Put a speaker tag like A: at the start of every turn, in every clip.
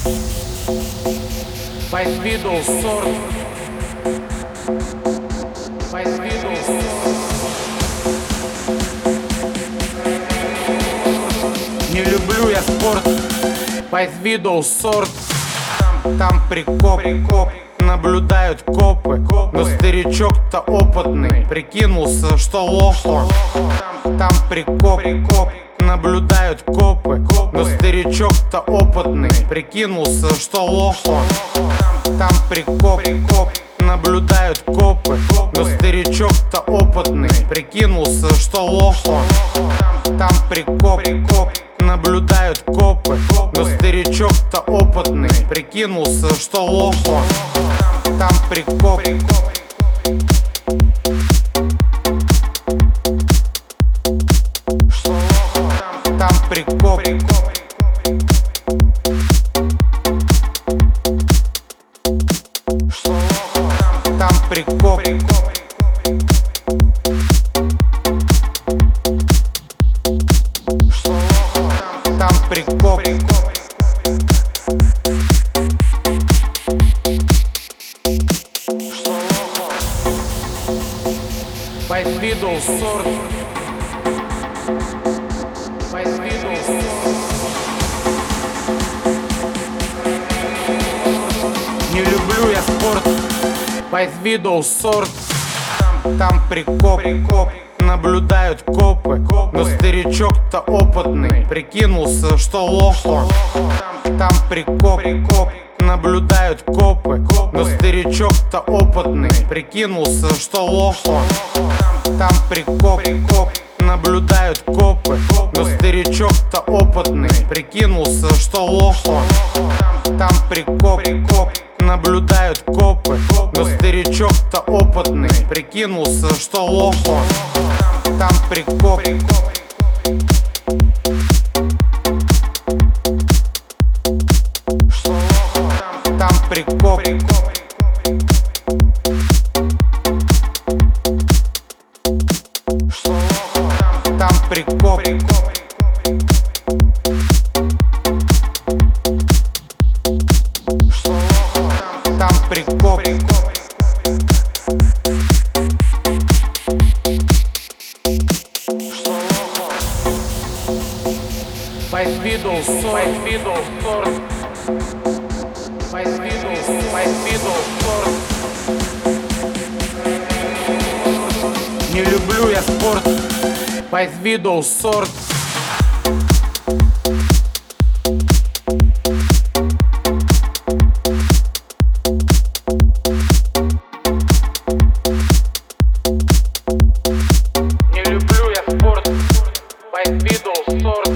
A: Позвидал сорт. Позвидал сорт. Не люблю я спорт. Позвидал сорт. Там прикоп. Наблюдают копы, но старичок-то опытный прикинулся, что лохо. Там прикоп. Наблюдают копы, но старичок-то опытный прикинулся, что лохо. Там прикоп. Наблюдают копы, но старичок-то опытный прикинулся, что лохо. Там прикоп. Наблюдают копы, но старичок-то опытный прикинулся, что лохо. Там прикоп. Там прикоп. Там прикоп. Там прикоп. Позвидал сорт. Позвидал сорт. Не люблю я спорт. Позвидал сорт. Там прикоп. Наблюдают копы, но старичок-то опытный прикинулся, что лохо. Там прикоп. Наблюдают копы, но старичок-то опытный прикинулся, что лохо. Там прикоп. Наблюдают копы, но старичок-то опытный прикинулся, что лохо. Там прикоп. Наблюдают копы, но старичок-то опытный прикинулся, что лохо. Там прикоп. Там прикоп. Там прикоп. Там прикоп. Позвидал сорт. Позвидал сорт. Не люблю я спорт. Позвидал сорт. Не люблю я спорт. Позвидал сорт.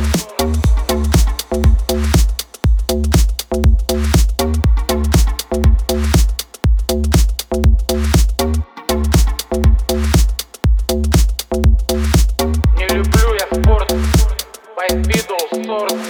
A: Не люблю я спорт. Позвидал сорт.